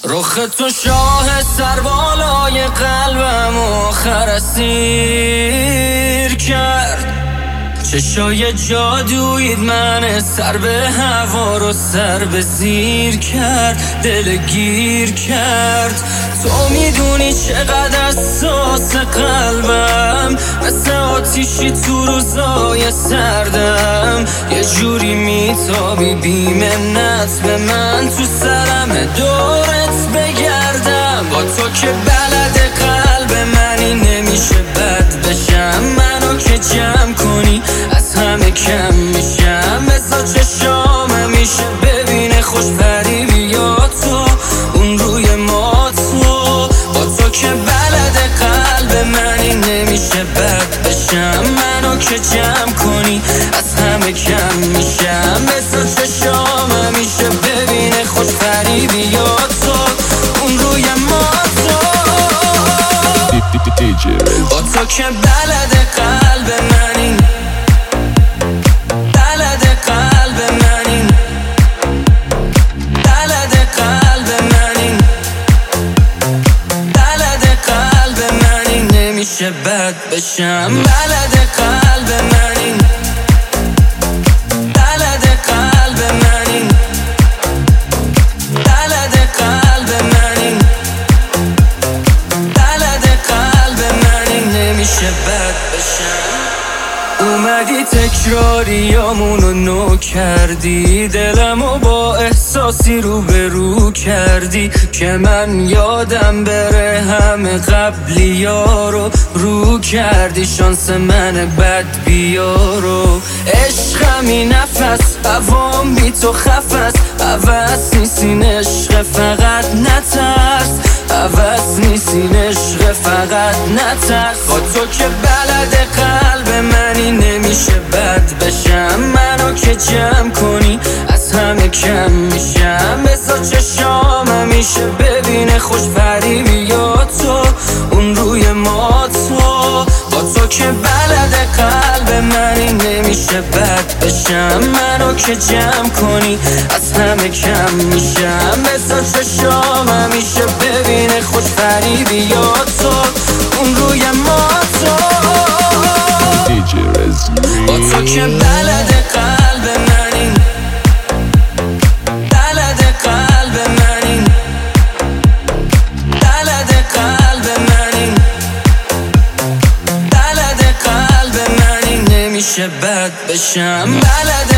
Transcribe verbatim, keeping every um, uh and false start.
رخ تو شاه سربالای قلبم آخر اسیر کرد. چشای جادویت من سر به هوا رو سر به زیر کرد، دل گیر کرد. تو میدونی چقدر حساس قلبم، مثل آتیشی تو روزای سردم. یه جوری میتابی بی منت به من، تو سرم دورت بگردم. با تو که بلد قلب منی نمیشه بد بشم. منو که جمع کنی از همه کم میشم. بذار چشام میشه ببینه خوش پری بیا تو اون روی ما تو. با تو که بلد قلب منی نمیشه بد بشم. منو که جمع کنی از همه کم میشم. بذار چشام میشه ببینه خوش پری بیا تو اون روی ما تو. با تو که بلد قلب منی، بلد قلب منی، بلد قلب منی، بلد قلب منی نمیشه بد بشم. بلد قلب منی، بلد قلب منی، بلد قلب منی، بلد قلب منی نمیشه بد بشم. اومدی تکراریامونو نو کردی، دلمو با احساسی رو به رو کردی که من یادم بره همه قبلی ها رو رو کردی. شانس من بد بیارو عشقمی نفس هوام بی تو خفست. عوض نیستین عشق فقط نترس، عوض نیستین عشق فقط نترس. با تو که بلد قلب منی نمیشه بد بشم. منو که جمع کنی از همه کم میشم. بذار چشام میشه ببینه خوش پری بیا تو اون روی ما تو. با تو که بلد قلب منی نمیشه بد بشم. منو که جمع کنی از همه کم میشم. بذار چشام میشه ببینه خوش پری بیا تو اون روی ما تو. با تو که بلد قلب منی، بلد قلب منی، بلد قلب منی، بلد قلب منی نمیشه بد بشم. بلد